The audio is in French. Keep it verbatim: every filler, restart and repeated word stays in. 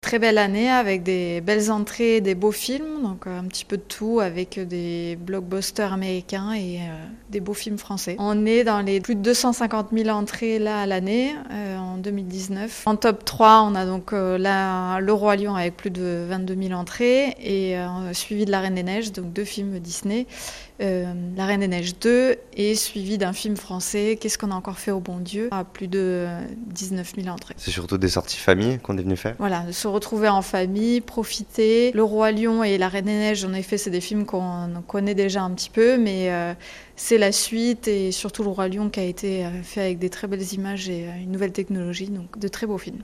très belle année avec des belles entrées, des beaux films, donc un petit peu de tout avec des blockbusters américains et euh, des beaux films français. On est dans les plus de deux cent cinquante mille entrées là à l'année, euh, en deux mille dix-neuf. En top trois, on a donc euh, là Le Roi Lion avec plus de vingt-deux mille entrées et euh, suivi de La Reine des Neiges, donc deux films Disney. Euh, La Reine des Neiges deux et suivi d'un film français, Qu'est-ce qu'on a encore fait au bon Dieu, à plus de dix-neuf mille entrées. C'est surtout des sorties famille qu'on est venu faire. Voilà, de se retrouver en famille, profiter. Le Roi Lion et La Reine des Neiges, en effet, c'est des films qu'on connaît déjà un petit peu, mais euh, c'est la suite et surtout Le Roi Lion qui a été fait avec des très belles images et une nouvelle technologie, donc de très beaux films.